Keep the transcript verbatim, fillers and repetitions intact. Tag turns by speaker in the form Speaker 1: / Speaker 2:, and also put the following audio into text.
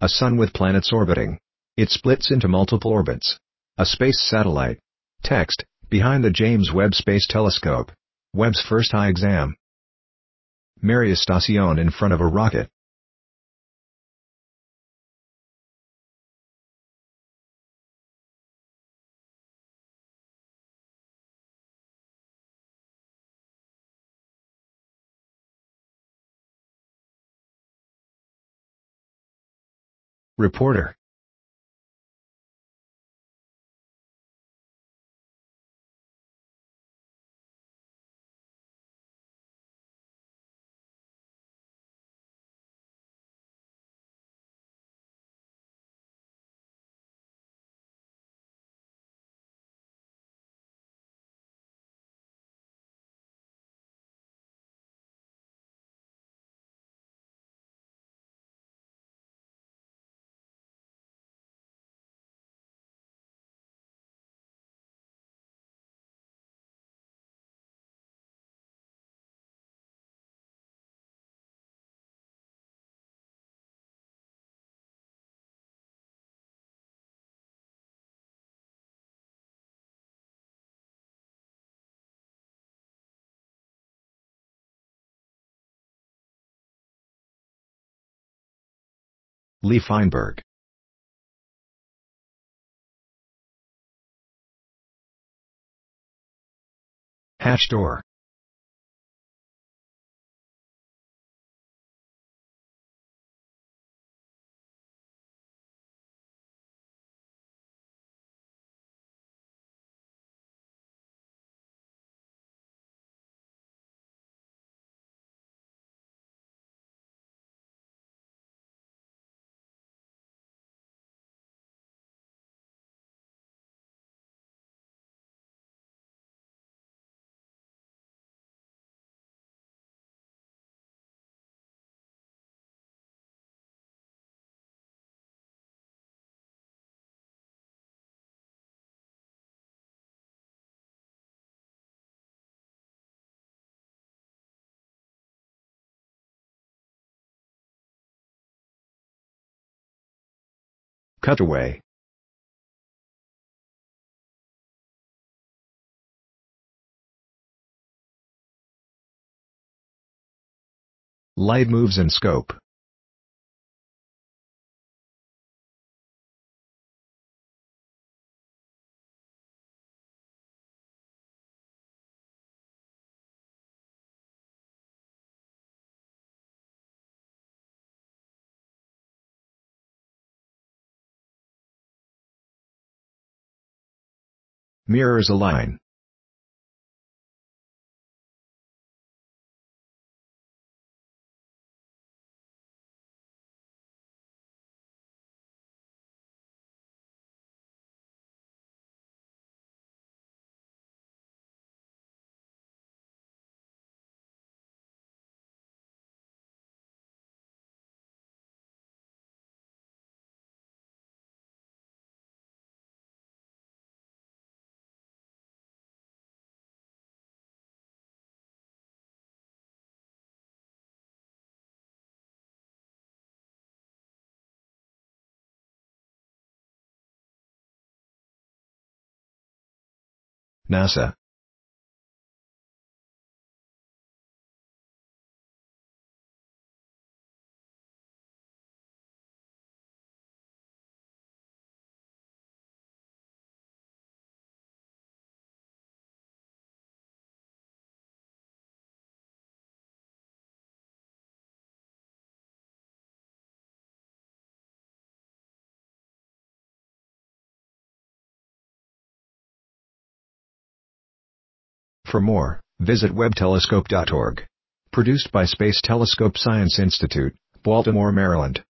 Speaker 1: A sun with planets orbiting. It splits into multiple orbits. A space satellite. Text, behind the James Webb Space Telescope. Webb's first eye exam. Mary Estacion in front of a rocket. Reporter. Lee Feinberg. Hatch door. Cutaway. Light moves in scope. Mirrors align. NASA. For more, visit webb telescope dot org. Produced by Space Telescope Science Institute, Baltimore, Maryland.